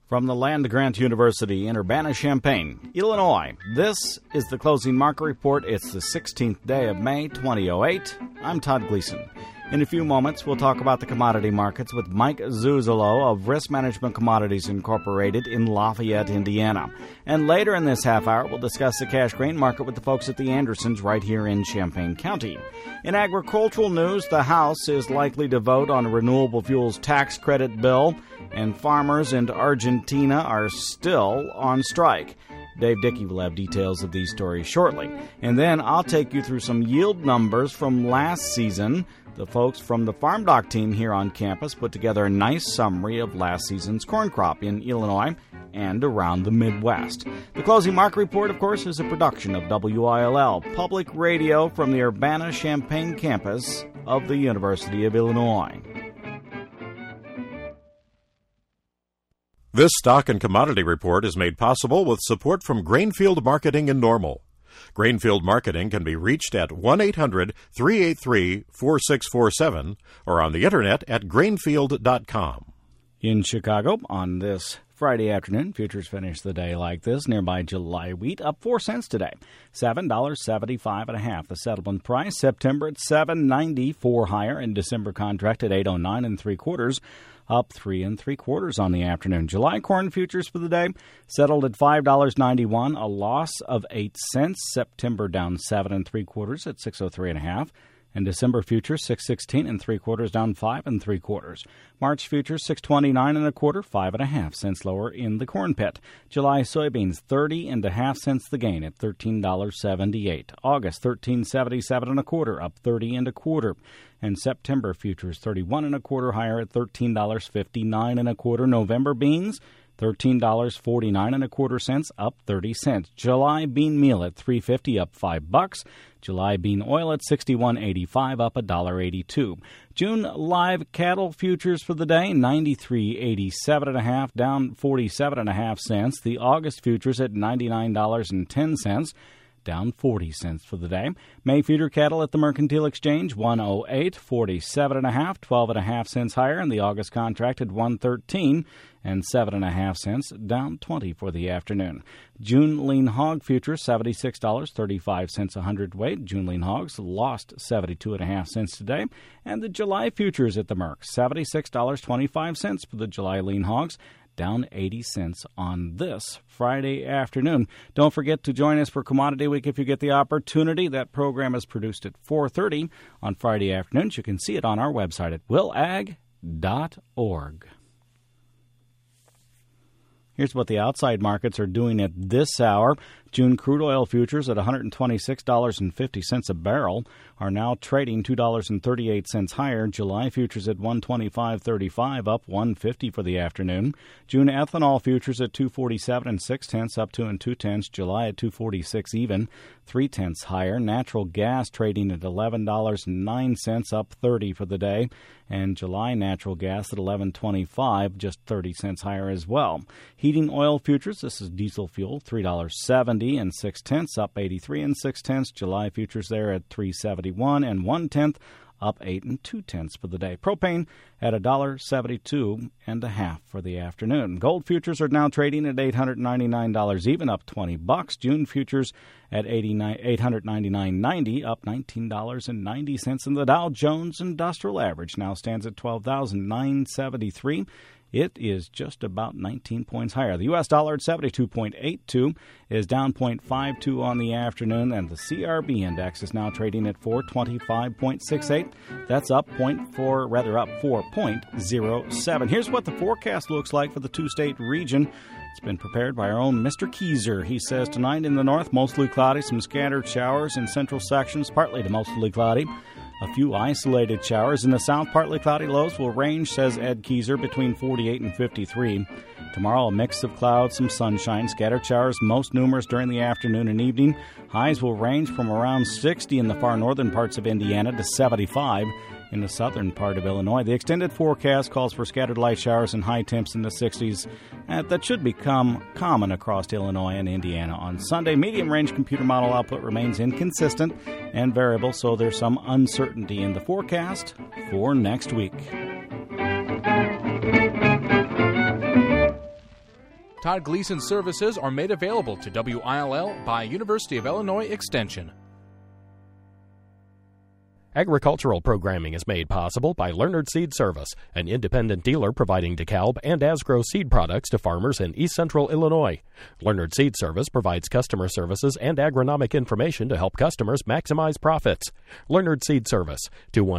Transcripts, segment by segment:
From the land-grant University in Urbana-Champaign, Illinois, this is the Closing Market Report. It's the 16th day of May, 2008. I'm Todd Gleason. In a few moments, we'll talk about the commodity markets with Mike Zuzolo of Risk Management Commodities Incorporated in Lafayette, Indiana. And later in this half hour, we'll discuss the cash grain market with the folks at the Andersons right here in Champaign County. In agricultural news, the House is likely to vote on a renewable fuels tax credit bill, and farmers in Argentina are still on strike. Dave Dickey will have details of these stories shortly. And then I'll take you through some yield numbers from last season. The folks from the Farm Doc team here on campus put together a nice summary of last season's corn crop in Illinois and around the Midwest. The Closing Market Report, of course, is a production of WILL, public radio from the Urbana-Champaign campus of the University of Illinois. This stock and commodity report is made possible with support from Grainfield Marketing in Normal. Grainfield Marketing can be reached at 1-800-383-4647 or on the internet at grainfield.com. In Chicago, on this Friday afternoon, futures finished the day like this. Nearby July wheat up 4 cents today, $7.75.5. The settlement price, September at $7.94 higher, and December contract at $8.09 3/4. Up 3 3/4 on the afternoon. July corn futures for the day settled at $5.91, a loss of 8 cents. September down 7 3/4 at $6.03.5. And December futures 6.16 3/4 down 5 3/4. March futures 6.29 1/4, 5.5 cents lower in the corn pit. July soybeans 30.5 cents the gain at $13.78. August 13.77 1/4, up 30 1/4. And September futures 31 1/4 higher at $13.59 1/4. November beans $13.49 1/4, up 30 cents. July bean meal at $3.50, up $5. July bean oil at $61.85, up $1.82. June live cattle futures for the day, 93.87 1/2, down 47 1/2 cents. The August futures at $99.10. Down 40 cents for the day. May feeder cattle at the Mercantile Exchange, 108.47 1/2, 12 1/2 cents higher, and the August contract at 113 7 1/2 cents, down 20 for the afternoon. June lean hog futures, $76.35 a hundredweight. June lean hogs lost 72 1/2 cents today, and the July futures at the Merc, $76.25 for the July lean hogs, down 80 cents on this Friday afternoon. Don't forget to join us for Commodity Week if you get the opportunity. That program is produced at 4:30 on Friday afternoons. You can see it on our website at willag.org. Here's what the outside markets are doing at this hour. June crude oil futures at $126.50 a barrel are now trading $2.38 higher. July futures at $125.35, up $1.50 for the afternoon. June ethanol futures at $2.47 6/10, up 2 2/10. July at $2.46 even, 3/10 higher. Natural gas trading at $11.09, up 30 for the day. And July natural gas at $11.25, just 30 cents higher as well. Heating oil futures, this is diesel fuel, $3.70 6/10, up 83 6/10. July futures there at $3.71 1/10, up 8 2/10 for the day. Propane at $1.72 1/2 for the afternoon. Gold futures are now trading at $899 even, up $20. June futures at $899.90, up $19.90. And the Dow Jones Industrial Average now stands at 12,973. It is just about 19 points higher. The U.S. dollar at 72.82 is down 0.52 on the afternoon, and the CRB index is now trading at 425.68. That's up 4.07. Here's what the forecast looks like for the two-state region. It's been prepared by our own Mr. Keyser. He says tonight in the north, mostly cloudy, some scattered showers in central sections, partly to mostly cloudy. A few isolated showers. In the south, partly cloudy, lows will range, says Ed Keyser, between 48 and 53. Tomorrow, a mix of clouds, some sunshine, scattered showers, most numerous during the afternoon and evening. Highs will range from around 60 in the far northern parts of Indiana to 75 in the southern part of Illinois. The extended forecast calls for scattered light showers and high temps in the 60s. That should become common across Illinois and Indiana on Sunday. Medium-range computer model output remains inconsistent and variable, so there's some uncertainty in the forecast for next week. Todd Gleason services are made available to WILL by University of Illinois Extension. Agricultural programming is made possible by Leonard Seed Service, an independent dealer providing DeKalb and Asgrow seed products to farmers in East Central Illinois. Leonard Seed Service provides customer services and agronomic information to help customers maximize profits. Leonard Seed Service,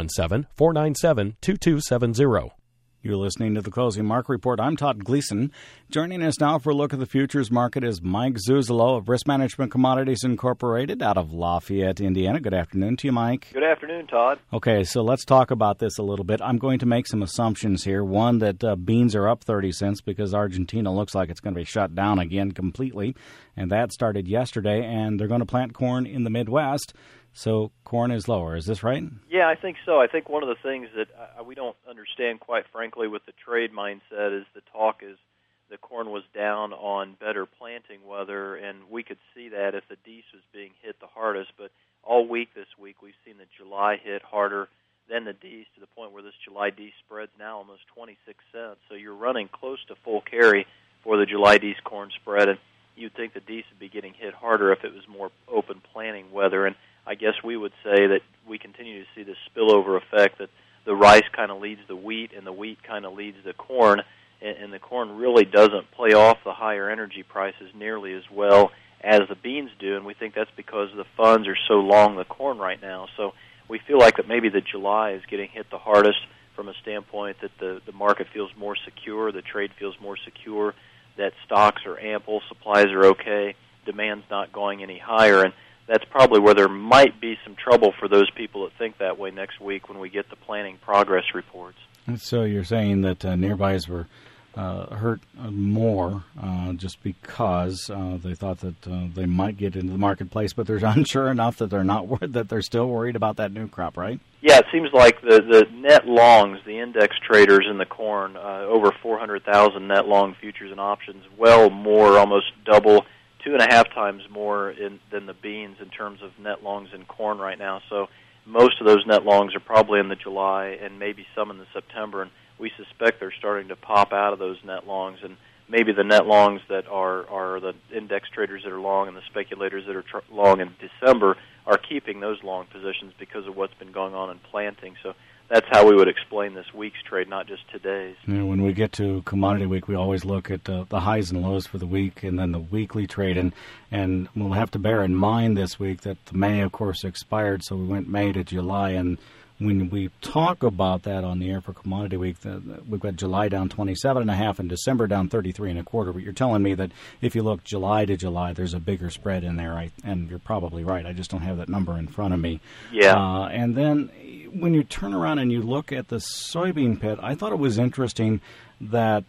217-497-2270. You're listening to the Closing Market Report. I'm Todd Gleason. Joining us now for a look at the futures market is Mike Zuzolo of Risk Management Commodities Incorporated out of Lafayette, Indiana. Good afternoon to you, Mike. Good afternoon, Todd. Okay, so let's talk about this a little bit. I'm going to make some assumptions here. One, that beans are up 30 cents because Argentina looks like it's going to be shut down again completely, and that started yesterday, and they're going to plant corn in the Midwest. So corn is lower. Is this right? Yeah, I think so. I think one of the things that we don't understand, quite frankly, with the trade mindset is the talk is the corn was down on better planting weather, and we could see that if the Dees was being hit the hardest. But all week this week, we've seen the July hit harder than the Dees to the point where this July Dees spread's now almost 26 cents. So you're running close to full carry for the July Dees corn spread, and you'd think the Dees would be getting hit harder if it was more open planting weather. And I guess we would say that we continue to see this spillover effect, that the rice kind of leads the wheat and the wheat kind of leads the corn, and the corn really doesn't play off the higher energy prices nearly as well as the beans do, and we think that's because the funds are so long the corn right now. So we feel like that maybe the July is getting hit the hardest from a standpoint that the market feels more secure, the trade feels more secure, that stocks are ample, supplies are okay, demand's not going any higher, and that's probably where there might be some trouble for those people that think that way next week when we get the planning progress reports. So you're saying that nearbys were hurt more just because they thought that they might get into the marketplace, but they're unsure enough that they're still worried about that new crop, right? Yeah, it seems like the net longs, the index traders in the corn, over 400,000 net long futures and options, well more, almost double, 2.5 times more than the beans in terms of net longs in corn right now. So most of those net longs are probably in the July and maybe some in the September, and we suspect they're starting to pop out of those net longs, and maybe the net longs that are the index traders that are long and the speculators that are long in December are keeping those long positions because of what's been going on in planting. So that's how we would explain this week's trade, not just today's. You know, when we get to commodity week, we always look at the highs and lows for the week and then the weekly trade. And we'll have to bear in mind this week that the May, of course, expired, so we went May to July. And when we talk about that on the air for commodity week, we've got July down 27.5 and December down 33.25. But you're telling me that if you look July to July, there's a bigger spread in there, and you're probably right. I just don't have that number in front of me. Yeah. And then when you turn around and you look at the soybean pit, I thought it was interesting that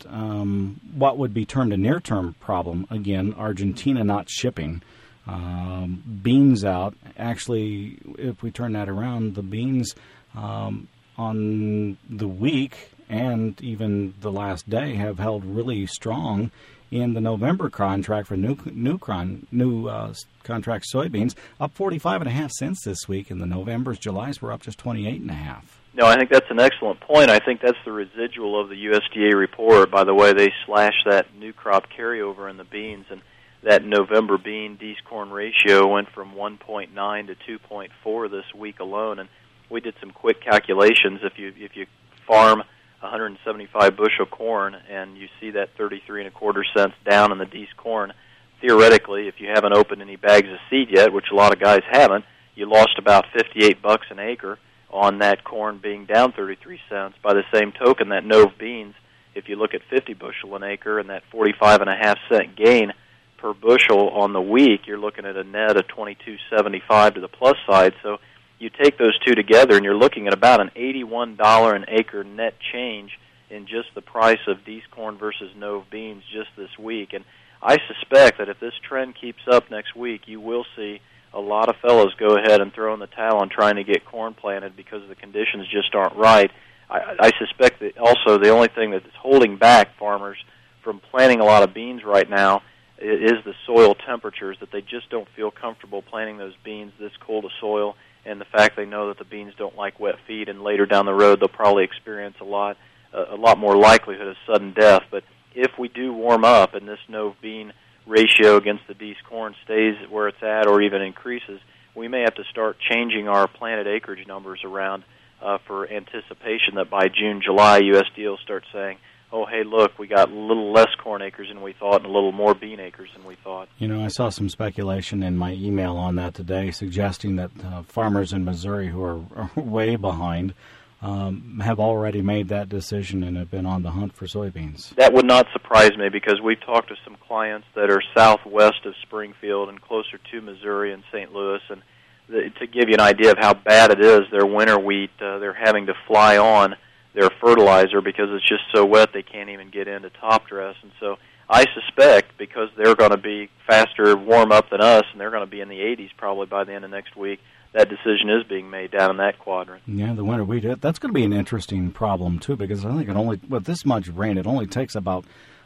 what would be termed a near-term problem, again, Argentina not shipping, beans out. Actually, if we turn that around, the beans on the week and even the last day have held really strong in the November contract for new contract soybeans, up 45.5 cents this week. In the Novembers, Julys were up just 28.5. No, I think that's an excellent point. I think that's the residual of the USDA report. By the way, they slashed that new crop carryover in the beans, and that November bean Dees corn ratio went from 1.9 to 2.4 this week alone. And we did some quick calculations. If you farm 175 bushel corn and you see that 33.25 cents down in the Dees corn, theoretically, if you haven't opened any bags of seed yet, which a lot of guys haven't, you lost about $58 an acre on that corn being down 33 cents. By the same token, that Nove beans, if you look at 50 bushel an acre and that 45.5 cent gain per bushel on the week, you're looking at a net of $22.75 to the plus side. So you take those two together, and you're looking at about an $81 an acre net change in just the price of Dees corn versus Nove beans just this week. And I suspect that if this trend keeps up next week, you will see a lot of fellows go ahead and throw in the towel on trying to get corn planted because the conditions just aren't right. I suspect that also the only thing that is holding back farmers from planting a lot of beans right now is the soil temperatures, that they just don't feel comfortable planting those beans this cold of soil, and the fact they know that the beans don't like wet feed, and later down the road they'll probably experience a lot more likelihood of sudden death. But if we do warm up and this no-bean ratio against the D's corn stays where it's at or even increases, we may have to start changing our planted acreage numbers around for anticipation that by June, July, USDA will start saying, oh, hey, look, we got a little less corn acres than we thought and a little more bean acres than we thought. You know, I saw some speculation in my email on that today suggesting that farmers in Missouri who are way behind have already made that decision and have been on the hunt for soybeans. That would not surprise me because we've talked to some clients that are southwest of Springfield and closer to Missouri and St. Louis, and to give you an idea of how bad it is, their winter wheat, they're having to fly on their fertilizer because it's just so wet they can't even get into top dress. And so I suspect because they're going to be faster warm up than us and they're going to be in the 80s probably by the end of next week, that decision is being made down in that quadrant. Yeah, the winter wheat, that's going to be an interesting problem, too, because I think with this much rain, it only takes about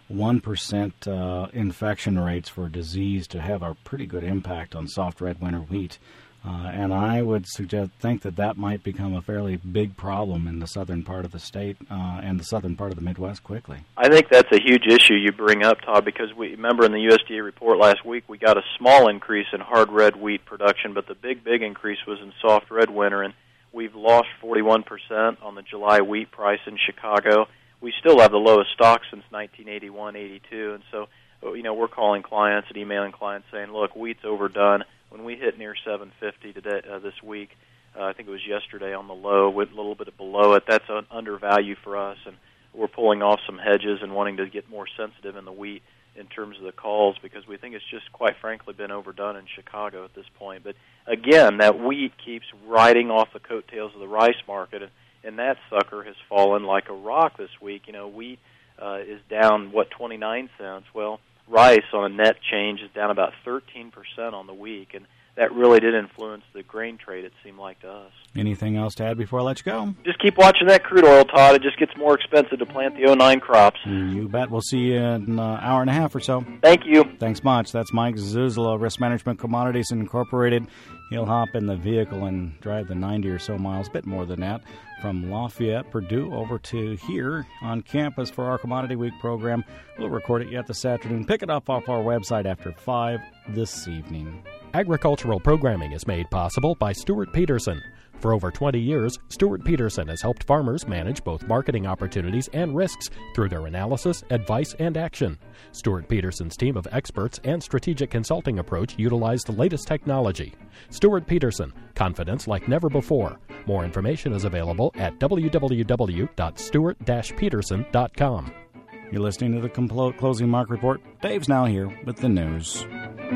1% infection rates for disease to have a pretty good impact on soft red winter wheat. And I would think that might become a fairly big problem in the southern part of the state and the southern part of the Midwest quickly. I think that's a huge issue you bring up, Todd, because we remember in the USDA report last week we got a small increase in hard red wheat production, but the big increase was in soft red winter, and we've lost 41% on the July wheat price in Chicago. We still have the lowest stock since 1981-82, and so we're calling clients and emailing clients saying, look, wheat's overdone. When we hit near 750 today, this week, I think it was yesterday on the low, went a little bit below it. That's an undervalue for us, and we're pulling off some hedges and wanting to get more sensitive in the wheat in terms of the calls because we think it's just, quite frankly, been overdone in Chicago at this point. But again, that wheat keeps riding off the coattails of the rice market, and that sucker has fallen like a rock this week. Wheat is down, 29 cents? Well, rice on a net change is down about 13% on the week, and that really did influence the grain trade, it seemed like to us. Anything else to add before I let you go? Just keep watching that crude oil, Todd. It just gets more expensive to plant the 09 crops. You bet. We'll see you in an hour and a half or so. Thank you. Thanks much. That's Mike Zuzula, Risk Management Commodities Incorporated. He'll hop in the vehicle and drive the 90 or so miles, a bit more than that, from Lafayette, Purdue, over to here on campus for our Commodity Week program. We'll record it yet this afternoon. Pick it up off our website after 5 this evening. Agricultural programming is made possible by Stuart Peterson. For over 20 years, Stuart Peterson has helped farmers manage both marketing opportunities and risks through their analysis, advice, and action. Stuart Peterson's team of experts and strategic consulting approach utilize the latest technology. Stuart Peterson, confidence like never before. More information is available at www.stuart-peterson.com. You're listening to the Closing Mark Report. Dave's now here with the news.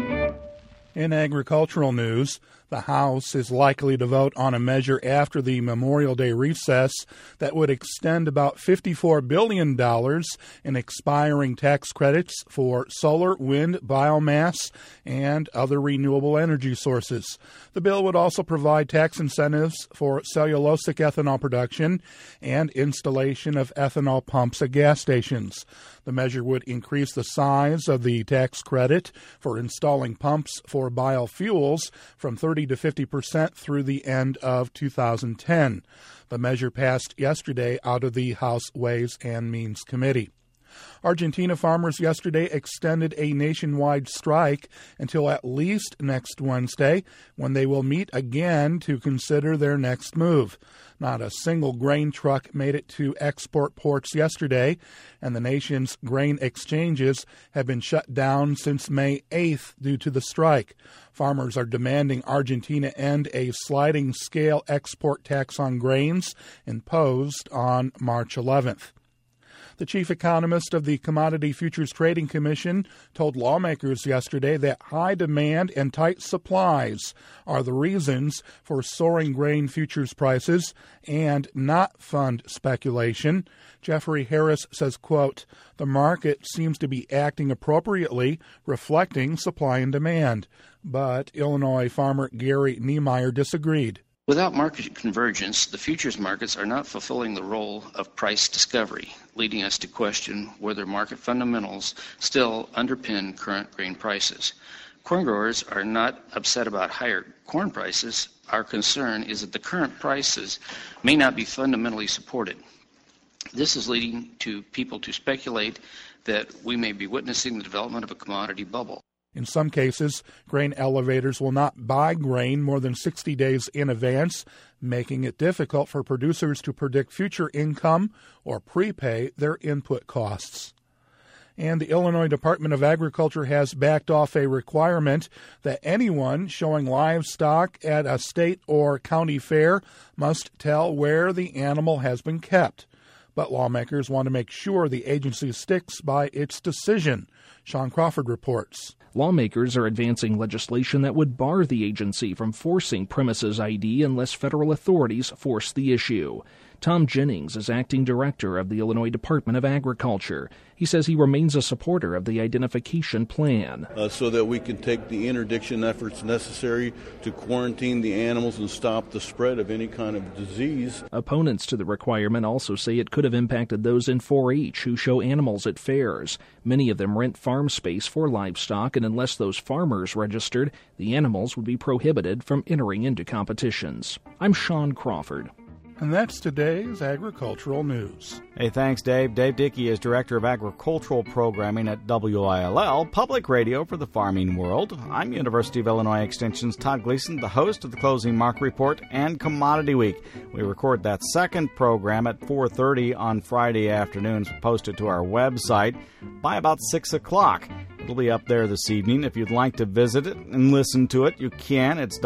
In agricultural news, the House is likely to vote on a measure after the Memorial Day recess that would extend about $54 billion in expiring tax credits for solar, wind, biomass, and other renewable energy sources. The bill would also provide tax incentives for cellulosic ethanol production and installation of ethanol pumps at gas stations. The measure would increase the size of the tax credit for installing pumps for biofuels from 30 to 50% through the end of 2010. The measure passed yesterday out of the House Ways and Means Committee. Argentina farmers yesterday extended a nationwide strike until at least next Wednesday, when they will meet again to consider their next move. Not a single grain truck made it to export ports yesterday, and the nation's grain exchanges have been shut down since May 8th due to the strike. Farmers are demanding Argentina end a sliding scale export tax on grains imposed on March 11th. The chief economist of the Commodity Futures Trading Commission told lawmakers yesterday that high demand and tight supplies are the reasons for soaring grain futures prices and not fund speculation. Jeffrey Harris says, quote, "The market seems to be acting appropriately, reflecting supply and demand." But Illinois farmer Gary Niemeyer disagreed. Without market convergence, the futures markets are not fulfilling the role of price discovery, leading us to question whether market fundamentals still underpin current grain prices. Corn growers are not upset about higher corn prices. Our concern is that the current prices may not be fundamentally supported. This is leading to people to speculate that we may be witnessing the development of a commodity bubble. In some cases, grain elevators will not buy grain more than 60 days in advance, making it difficult for producers to predict future income or prepay their input costs. And the Illinois Department of Agriculture has backed off a requirement that anyone showing livestock at a state or county fair must tell where the animal has been kept. But lawmakers want to make sure the agency sticks by its decision. Sean Crawford reports. Lawmakers are advancing legislation that would bar the agency from forcing premises ID unless federal authorities force the issue. Tom Jennings is acting director of the Illinois Department of Agriculture. He says he remains a supporter of the identification plan. So that we can take the interdiction efforts necessary to quarantine the animals and stop the spread of any kind of disease. Opponents to the requirement also say it could have impacted those in 4-H who show animals at fairs. Many of them rent farm space for livestock, and unless those farmers registered, the animals would be prohibited from entering into competitions. I'm Sean Crawford. And that's today's agricultural news. Hey, thanks, Dave. Dave Dickey is Director of Agricultural Programming at WILL, Public Radio for the Farming World. I'm University of Illinois Extension's Todd Gleason, the host of the Closing Market Report and Commodity Week. We record that second program at 4:30 on Friday afternoons, posted to our website by about 6 o'clock. It'll be up there this evening. If you'd like to visit it and listen to it, you can. It's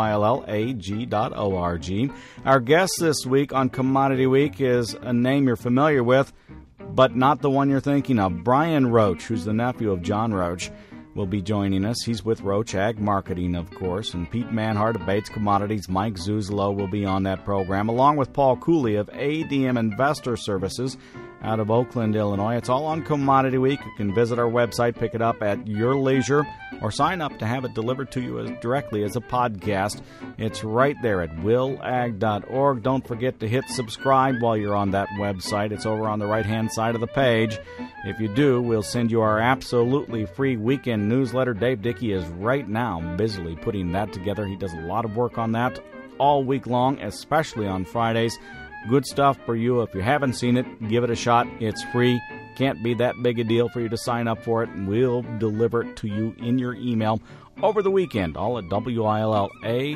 WILLAG.org. Our guest this week on Commodity Week is a name you're familiar with, but not the one you're thinking of. Brian Roach, who's the nephew of John Roach, will be joining us. He's with Roach Ag Marketing, of course, and Pete Manhart of Bates Commodities. Mike Zuzolo will be on that program, along with Paul Cooley of ADM Investor Services out of Oakland, Illinois. It's all on Commodity Week. You can visit our website, pick it up at your leisure, or sign up to have it delivered to you directly as a podcast. It's right there at willag.org. Don't forget to hit subscribe while you're on that website. It's over on the right-hand side of the page. If you do, we'll send you our absolutely free weekend newsletter. Dave Dickey is right now busily putting that together. He does a lot of work on that all week long, especially on Fridays. Good stuff for you. If you haven't seen it, give it a shot. It's free. Can't be that big a deal for you to sign up for it, and we'll deliver it to you in your email over the weekend, all at WILLAG.org.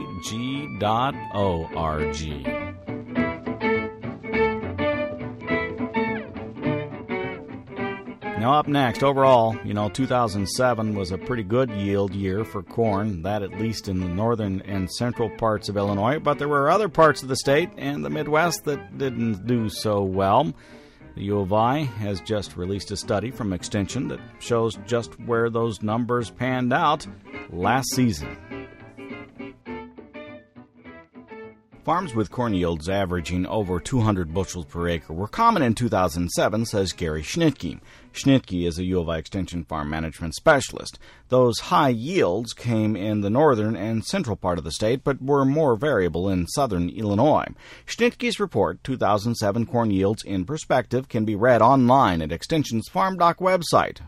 Now up next, overall, 2007 was a pretty good yield year for corn, that at least in the northern and central parts of Illinois, but there were other parts of the state and the Midwest that didn't do so well. The U of I has just released a study from Extension that shows just where those numbers panned out last season. Farms with corn yields averaging over 200 bushels per acre were common in 2007, says Gary Schnitke. Schnitke is a U of I Extension farm management specialist. Those high yields came in the northern and central part of the state, but were more variable in southern Illinois. Schnitke's report, 2007 Corn Yields in Perspective, can be read online at Extension's FarmDoc website,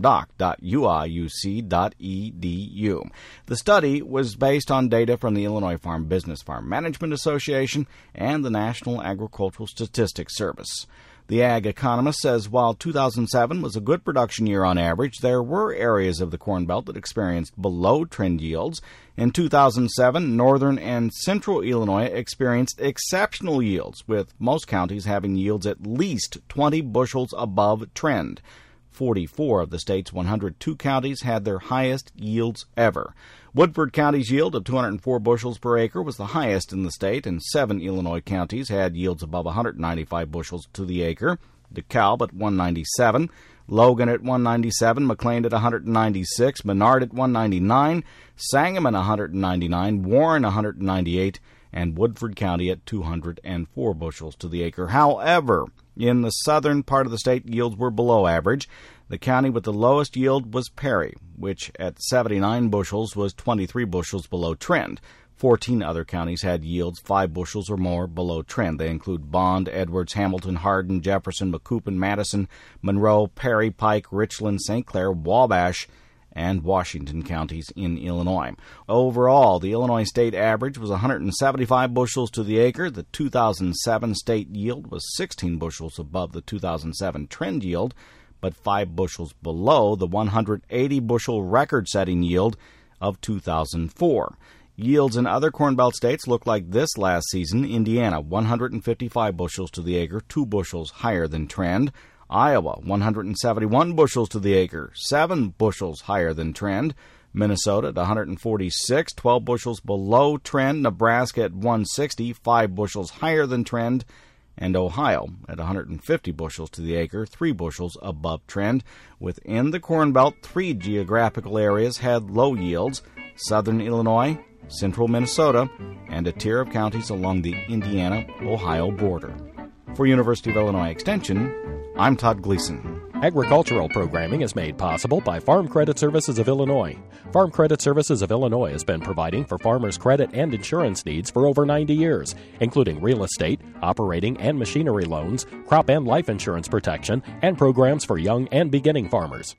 farmdoc.uiuc.edu. The study was based on data from the Illinois Farm Business Farm Management Association and the National Agricultural Statistics Service. The Ag Economist says while 2007 was a good production year on average, there were areas of the Corn Belt that experienced below-trend yields. In 2007, northern and central Illinois experienced exceptional yields, with most counties having yields at least 20 bushels above trend. 44 of the state's 102 counties had their highest yields ever. Woodford County's yield of 204 bushels per acre was the highest in the state, and 7 Illinois counties had yields above 195 bushels to the acre. DeKalb at 197, Logan at 197, McLean at 196, Menard at 199, Sangamon 199, Warren 198, and Woodford County at 204 bushels to the acre. However, in the southern part of the state, yields were below average. The county with the lowest yield was Perry, which at 79 bushels was 23 bushels below trend. 14 other counties had yields 5 bushels or more below trend. They include Bond, Edwards, Hamilton, Hardin, Jefferson, Macoupin, Madison, Monroe, Perry, Pike, Richland, St. Clair, Wabash, and Washington counties in Illinois. Overall, the Illinois state average was 175 bushels to the acre. The 2007 state yield was 16 bushels above the 2007 trend yield, but 5 bushels below the 180-bushel record-setting yield of 2004. Yields in other Corn Belt states look like this last season. Indiana, 155 bushels to the acre, 2 bushels higher than trend. Iowa, 171 bushels to the acre, 7 bushels higher than trend. Minnesota at 146, 12 bushels below trend. Nebraska at 160, 5 bushels higher than trend. And Ohio at 150 bushels to the acre, 3 bushels above trend. Within the Corn Belt, 3 geographical areas had low yields: southern Illinois, central Minnesota, and a tier of counties along the Indiana-Ohio border. For University of Illinois Extension, I'm Todd Gleason. Agricultural programming is made possible by Farm Credit Services of Illinois. Farm Credit Services of Illinois has been providing for farmers' credit and insurance needs for over 90 years, including real estate, operating and machinery loans, crop and life insurance protection, and programs for young and beginning farmers.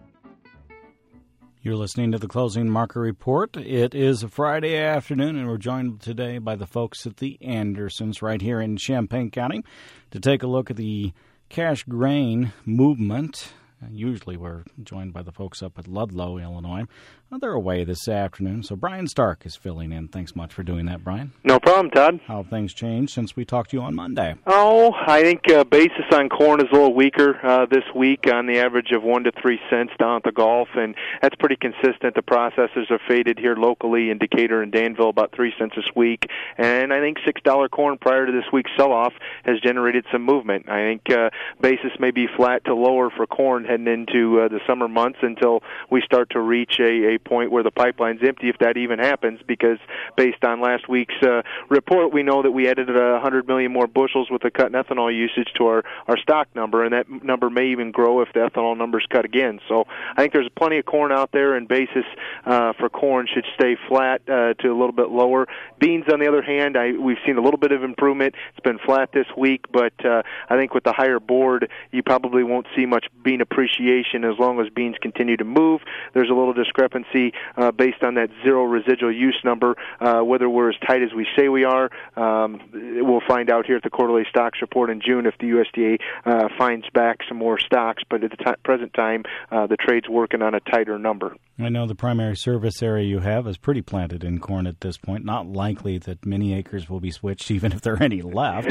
You're listening to the Closing Market Report. It is a Friday afternoon, and we're joined today by the folks at the Andersons right here in Champaign County to take a look at the cash grain movement. Usually we're joined by the folks up at Ludlow, Illinois. They're away this afternoon, so Brian Stark is filling in. Thanks much for doing that, Brian. No problem, Todd. How have things changed since we talked to you on Monday? Oh, I think basis on corn is a little weaker this week, on the average of 1 to 3 cents down at the Gulf, and that's pretty consistent. The processors are faded here locally in Decatur and Danville about 3 cents this week, and I think $6 corn prior to this week's sell-off has generated some movement. I think basis may be flat to lower for corn heading into the summer months until we start to reach a point where the pipeline's empty, if that even happens, because based on last week's report, we know that we added 100 million more bushels with the cut in ethanol usage to our stock number, and that number may even grow if the ethanol numbers cut again. So I think there's plenty of corn out there, and basis for corn should stay flat to a little bit lower. Beans, on the other hand, we've seen a little bit of improvement. It's been flat this week, but I think with the higher board, you probably won't see much bean appreciation as long as beans continue to move. There's a little discrepancy based on that zero residual use number, whether we're as tight as we say we are. We'll find out here at the quarterly stocks report in June if the USDA finds back some more stocks, but at the present time, the trade's working on a tighter number. I know the primary service area you have is pretty planted in corn at this point. Not likely that many acres will be switched, even if there are any left,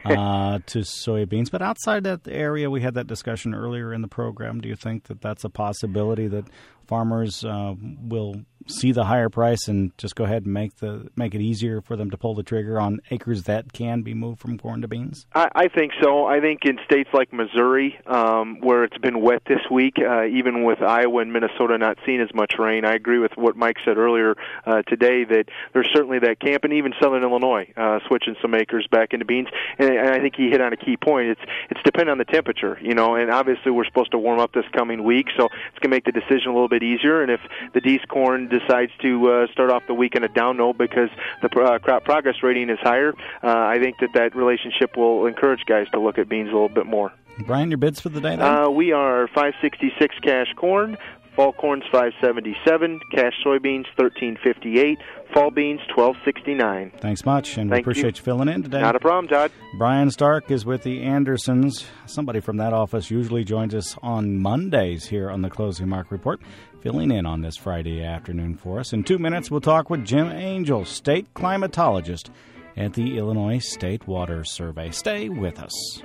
to soybeans. But outside that area, we had that discussion earlier in the program. Do you think that that's a possibility that farmers will see the higher price and just go ahead and make it easier for them to pull the trigger on acres that can be moved from corn to beans? I think so. I think in states like Missouri, where it's been wet this week, even with Iowa and Minnesota not seeing as much rain, I agree with what Mike said earlier today, that there's certainly that camp, and even southern Illinois switching some acres back into beans. And I think he hit on a key point. It's dependent on the temperature, and obviously we're supposed to warm up this coming week, so it's going to make the decision a little bit easier. And if the Dees corn decides to start off the week on a down note because the crop progress rating is higher, I think that relationship will encourage guys to look at beans a little bit more. Brian, your bids for the day then? We are $5.66 cash corn. Fall corn's $5.77, cash soybeans $13.58, fall beans $12.69. Thanks much, and we appreciate you filling in today. Not a problem, Todd. Brian Stark is with the Andersons. Somebody from that office usually joins us on Mondays here on the Closing Market Report, filling in on this Friday afternoon for us. In 2 minutes, we'll talk with Jim Angel, state climatologist at the Illinois State Water Survey. Stay with us.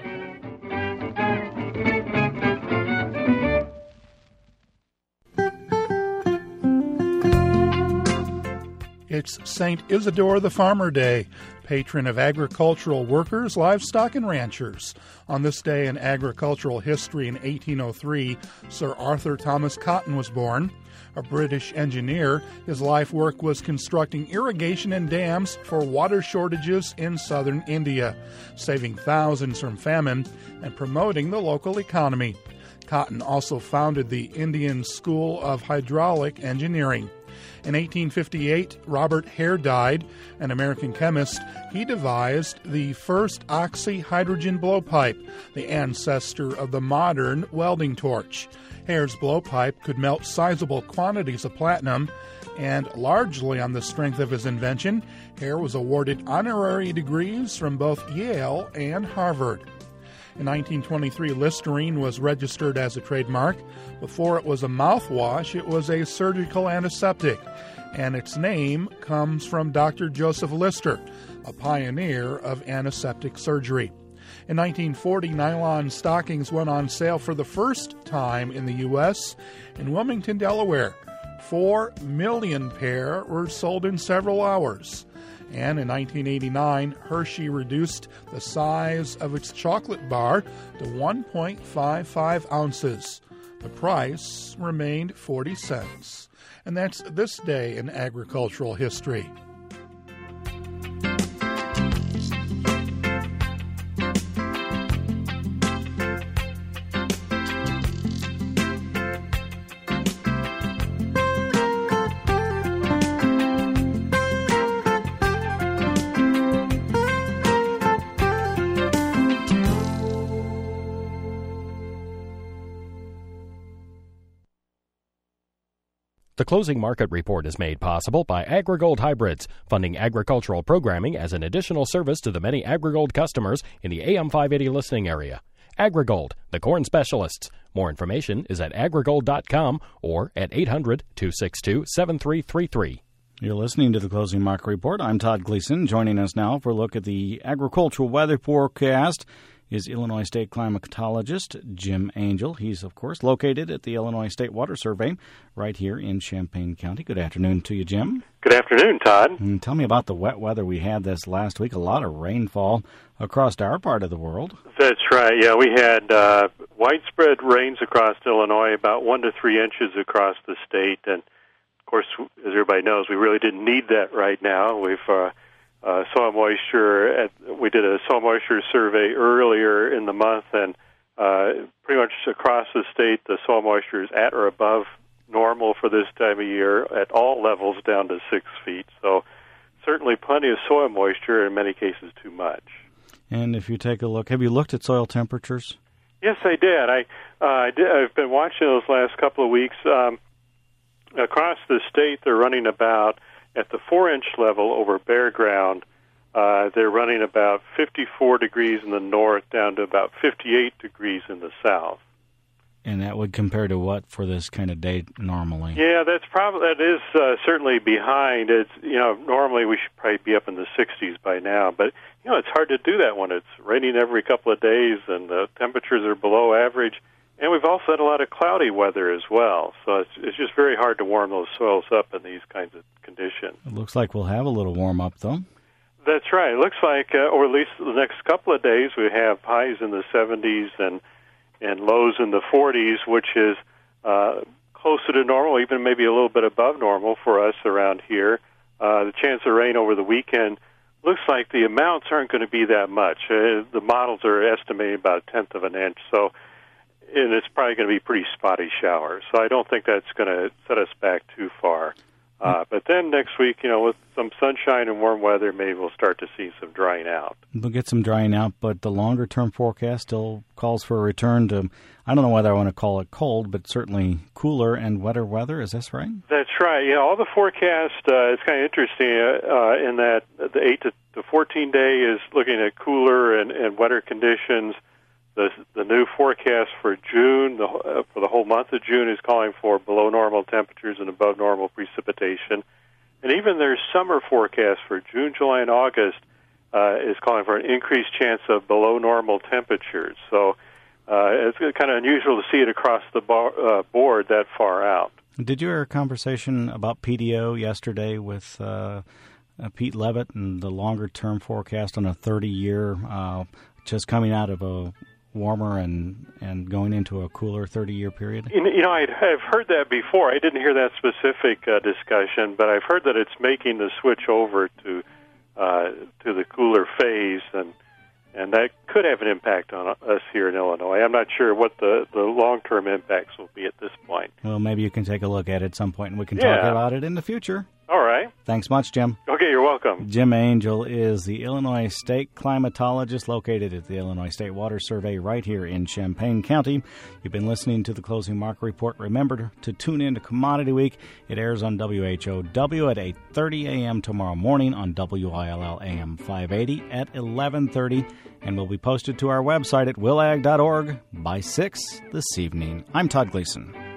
It's St. Isidore the Farmer Day, patron of agricultural workers, livestock, and ranchers. On this day in agricultural history in 1803, Sir Arthur Thomas Cotton was born. A British engineer, his life work was constructing irrigation and dams for water shortages in southern India, saving thousands from famine and promoting the local economy. Cotton also founded the Indian School of Hydraulic Engineering. In 1858, Robert Hare died, an American chemist. He devised the first oxyhydrogen blowpipe, the ancestor of the modern welding torch. Hare's blowpipe could melt sizable quantities of platinum, and largely on the strength of his invention, Hare was awarded honorary degrees from both Yale and Harvard. In 1923, Listerine was registered as a trademark. Before it was a mouthwash, it was a surgical antiseptic, and its name comes from Dr. Joseph Lister, a pioneer of antiseptic surgery. In 1940, nylon stockings went on sale for the first time in the U.S. in Wilmington, Delaware. 4 million pair were sold in several hours. And in 1989, Hershey reduced the size of its chocolate bar to 1.55 ounces. The price remained 40 cents. And that's this day in agricultural history. The closing market report is made possible by AgriGold Hybrids, funding agricultural programming as an additional service to the many AgriGold customers in the AM 580 listening area. AgriGold, the corn specialists. More information is at agrigold.com or at 800-262-7333. You're listening to the Closing Market Report. I'm Todd Gleason. Joining us now for a look at the agricultural weather forecast is Illinois State climatologist Jim Angel. He's, of course, located at the Illinois State Water Survey right here in Champaign County. Good afternoon to you, Jim. Good afternoon, Todd. And tell me about the wet weather we had this last week. A lot of rainfall across our part of the world. That's right. Yeah, we had widespread rains across Illinois, about 1 to 3 inches across the state. And, of course, as everybody knows, we really didn't need that right now. We've soil moisture. We did a soil moisture survey earlier in the month, and pretty much across the state, the soil moisture is at or above normal for this time of year at all levels, down to 6 feet. So certainly plenty of soil moisture, in many cases too much. And if you take a look, have you looked at soil temperatures? Yes, I did. I've been watching those last couple of weeks. Across the state, they're running about, at the 4-inch level over bare ground, they're running about 54 degrees in the north down to about 58 degrees in the south. And that would compare to what for this kind of day normally? Yeah, that is certainly behind. It's normally we should probably be up in the 60s by now, but it's hard to do that when it's raining every couple of days and the temperatures are below average. And we've also had a lot of cloudy weather as well, so it's just very hard to warm those soils up in these kinds of conditions. It looks like we'll have a little warm-up, though. That's right. It looks like, or at least the next couple of days, we have highs in the 70s and lows in the 40s, which is closer to normal, even maybe a little bit above normal for us around here. The chance of rain over the weekend looks like the amounts aren't going to be that much. The models are estimating about 1/10 of an inch, and it's probably going to be pretty spotty showers. So I don't think that's going to set us back too far. But then next week, with some sunshine and warm weather, maybe we'll start to see some drying out. We'll get some drying out, but the longer-term forecast still calls for a return to, I don't know whether I want to call it cold, but certainly cooler and wetter weather. Is this right? That's right. Yeah, all the forecast, it's kind of interesting in that the 8 to 14 day is looking at cooler and wetter conditions. The new forecast for June, for the whole month of June, is calling for below normal temperatures and above normal precipitation. And even their summer forecast for June, July, and August is calling for an increased chance of below normal temperatures. So it's kind of unusual to see it across the board that far out. Did you hear a conversation about PDO yesterday with Pete Levitt and the longer-term forecast on a 30-year, just coming out of a warmer and going into a cooler 30-year period? I've heard that before. I didn't hear that specific discussion, but I've heard that it's making the switch over to the cooler phase, and and that could have an impact on us here in Illinois. I'm not sure what the long-term impacts will be at this point. Well, maybe you can take a look at it at some point, and we can talk about it in the future. All right. Thanks much, Jim. Okay, you're welcome. Jim Angel is the Illinois State climatologist located at the Illinois State Water Survey right here in Champaign County. You've been listening to the Closing Market Report. Remember to tune in to Commodity Week. It airs on WHOW at 8:30 a.m. tomorrow morning, on WILL AM 580 at 11:30, and will be posted to our website at willag.org by 6 this evening. I'm Todd Gleason.